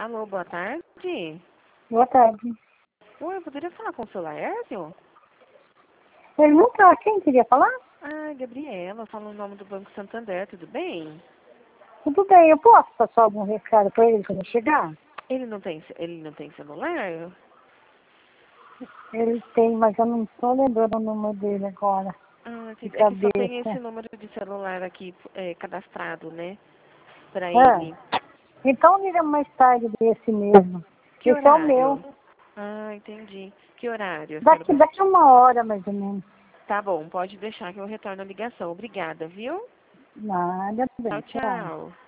Alô, boa tarde. Boa tarde. Oi, eu poderia falar com o seu Laércio? Ele não tá. Quem queria falar? Ah, Gabriela, falo o nome do Banco Santander, tudo bem? Tudo bem, eu posso passar algum recado para ele quando chegar? Ele não tem celular? Ele tem, mas eu não estou lembrando o número dele agora, Ah, de é que só tem esse cabeça. número de celular aqui cadastrado, né? Pra Ah, ele. então liga mais tarde desse mesmo. Que Esse é o meu. horário? Ah, entendi. Que horário? Daqui uma hora, mais ou menos. Tá bom, pode deixar que eu retorno a ligação. Obrigada, viu? Nada Tchau, bem, tchau. tchau.